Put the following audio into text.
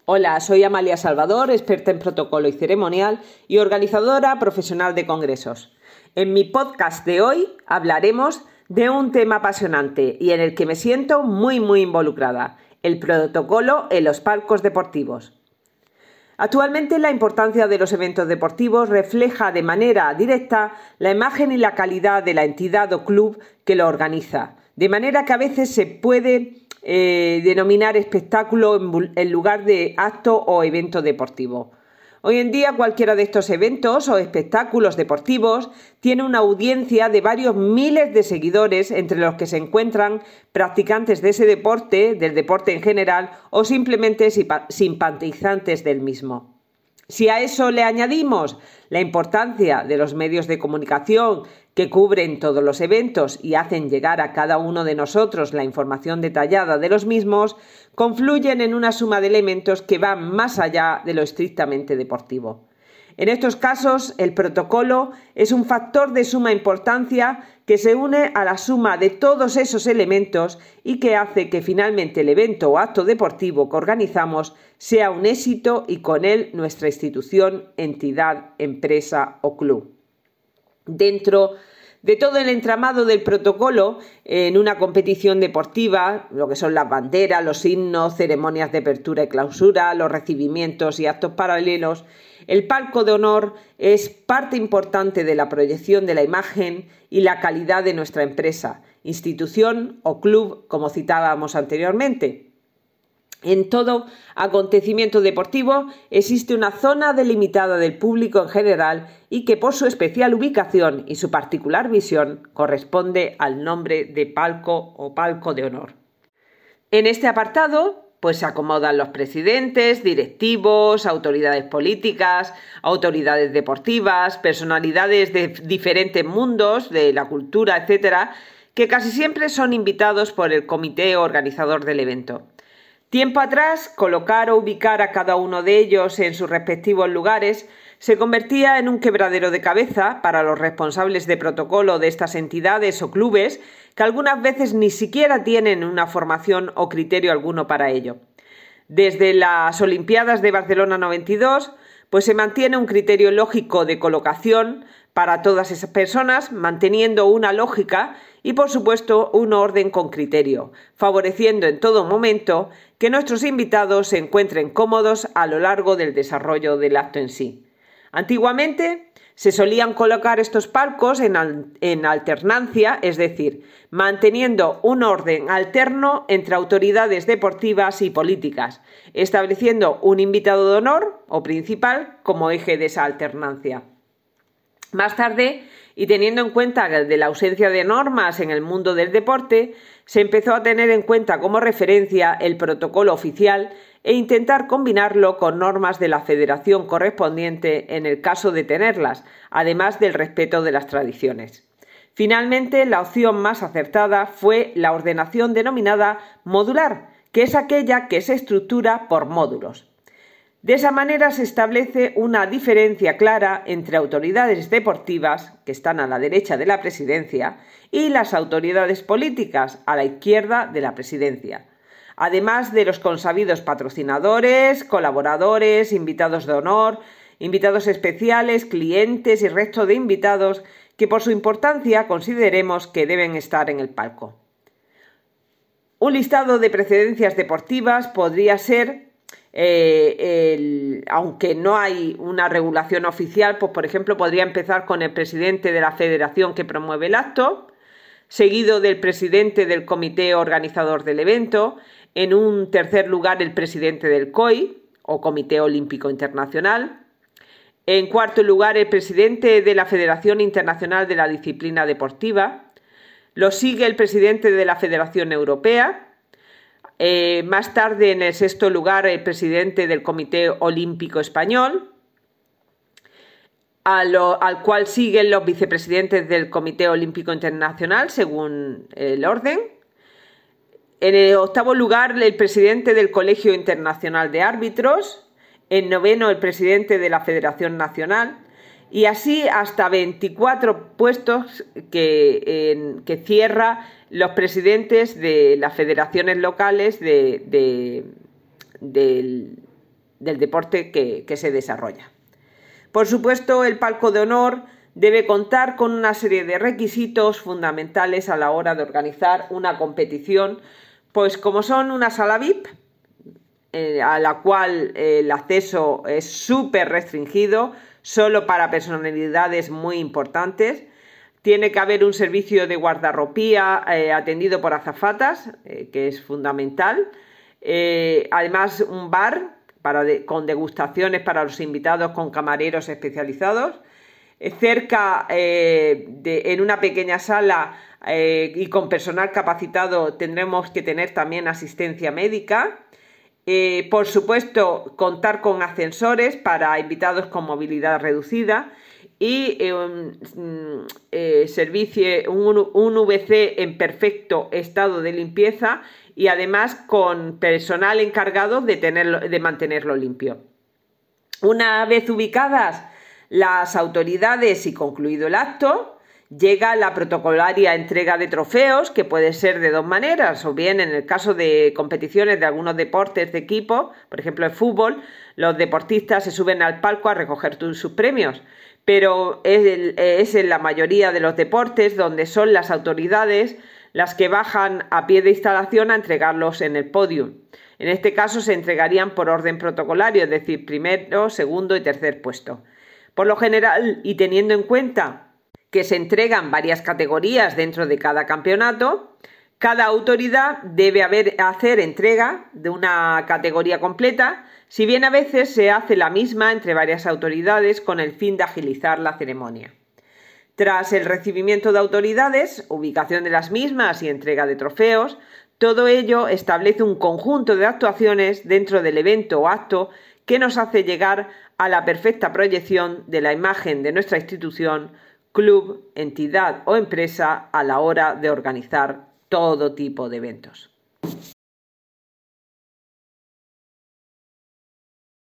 Hola, soy Amalia Salvador, experta en protocolo y ceremonial y organizadora profesional de congresos. En mi podcast de hoy hablaremos de un tema apasionante y en el que me siento muy involucrada, el protocolo en los palcos deportivos. Actualmente la importancia de los eventos deportivos refleja de manera directa la imagen y la calidad de la entidad o club que lo organiza, de manera que a veces se puede denominar espectáculo en lugar de acto o evento deportivo. Hoy en día cualquiera de estos eventos o espectáculos deportivos tiene una audiencia de varios miles de seguidores, entre los que se encuentran practicantes de ese deporte, del deporte en general, o simplemente simpatizantes del mismo. Si a eso le añadimos la importancia de los medios de comunicación que cubren todos los eventos y hacen llegar a cada uno de nosotros la información detallada de los mismos, confluyen en una suma de elementos que van más allá de lo estrictamente deportivo. En estos casos, el protocolo es un factor de suma importancia que se une a la suma de todos esos elementos y que hace que finalmente el evento o acto deportivo que organizamos sea un éxito y con él nuestra institución, entidad, empresa o club. Dentro de todo el entramado del protocolo, en una competición deportiva, lo que son las banderas, los himnos, ceremonias de apertura y clausura, los recibimientos y actos paralelos, el palco de honor es parte importante de la proyección de la imagen y la calidad de nuestra empresa, institución o club, como citábamos anteriormente. En todo acontecimiento deportivo existe una zona delimitada del público en general y que por su especial ubicación y su particular visión corresponde al nombre de palco o palco de honor. En este apartado se acomodan los presidentes, directivos, autoridades políticas, autoridades deportivas, personalidades de diferentes mundos, de la cultura, etcétera, que casi siempre son invitados por el comité organizador del evento. Tiempo atrás, colocar o ubicar a cada uno de ellos en sus respectivos lugares se convertía en un quebradero de cabeza para los responsables de protocolo de estas entidades o clubes que algunas veces ni siquiera tienen una formación o criterio alguno para ello. Desde las Olimpiadas de Barcelona 92, se mantiene un criterio lógico de colocación para todas esas personas, manteniendo una lógica y, por supuesto, un orden con criterio, favoreciendo en todo momento que nuestros invitados se encuentren cómodos a lo largo del desarrollo del acto en sí. Antiguamente se solían colocar estos palcos en alternancia, es decir, manteniendo un orden alterno entre autoridades deportivas y políticas, estableciendo un invitado de honor o principal como eje de esa alternancia. Más tarde, y teniendo en cuenta de la ausencia de normas en el mundo del deporte, se empezó a tener en cuenta como referencia el protocolo oficial e intentar combinarlo con normas de la federación correspondiente en el caso de tenerlas, además del respeto de las tradiciones. Finalmente, la opción más acertada fue la ordenación denominada modular, que es aquella que se estructura por módulos. De esa manera se establece una diferencia clara entre autoridades deportivas, que están a la derecha de la presidencia, y las autoridades políticas, a la izquierda de la presidencia, además de los consabidos patrocinadores, colaboradores, invitados de honor, invitados especiales, clientes y resto de invitados que por su importancia consideremos que deben estar en el palco. Un listado de precedencias deportivas podría ser aunque no hay una regulación oficial, por ejemplo, podría empezar con el presidente de la federación que promueve el acto, seguido del presidente del comité organizador del evento, en un tercer lugar el presidente del COI, o Comité Olímpico Internacional, en cuarto lugar el presidente de la Federación Internacional de la Disciplina Deportiva, lo sigue el presidente de la Federación Europea, más tarde, en el sexto lugar, el presidente del Comité Olímpico Español, al cual siguen los vicepresidentes del Comité Olímpico Internacional, según el orden. En el octavo lugar, el presidente del Colegio Internacional de Árbitros. En noveno, el presidente de la Federación Nacional. Y así hasta 24 puestos que cierra los presidentes de las federaciones locales del deporte que se desarrolla. Por supuesto, el palco de honor debe contar con una serie de requisitos fundamentales a la hora de organizar una competición, pues como son una sala VIP, a la cual el acceso es súper restringido, solo para personalidades muy importantes. Tiene que haber un servicio de guardarropía atendido por azafatas, que es fundamental. Además, un bar con degustaciones para los invitados con camareros especializados. Cerca, en una pequeña sala y con personal capacitado, tendremos que tener también asistencia médica. Por supuesto, contar con ascensores para invitados con movilidad reducida y un VC en perfecto estado de limpieza y además con personal encargado de mantenerlo limpio. Una vez ubicadas las autoridades y concluido el acto, llega la protocolaria entrega de trofeos, que puede ser de dos maneras, o bien en el caso de competiciones de algunos deportes de equipo, por ejemplo el fútbol, los deportistas se suben al palco a recoger sus premios, pero es en la mayoría de los deportes donde son las autoridades las que bajan a pie de instalación a entregarlos en el podium. En este caso se entregarían por orden protocolario, es decir, primero, segundo y tercer puesto. Por lo general, y teniendo en cuenta que se entregan varias categorías dentro de cada campeonato, cada autoridad debe hacer entrega de una categoría completa, si bien a veces se hace la misma entre varias autoridades con el fin de agilizar la ceremonia. Tras el recibimiento de autoridades, ubicación de las mismas y entrega de trofeos, todo ello establece un conjunto de actuaciones dentro del evento o acto que nos hace llegar a la perfecta proyección de la imagen de nuestra institución, club, entidad o empresa a la hora de organizar todo tipo de eventos.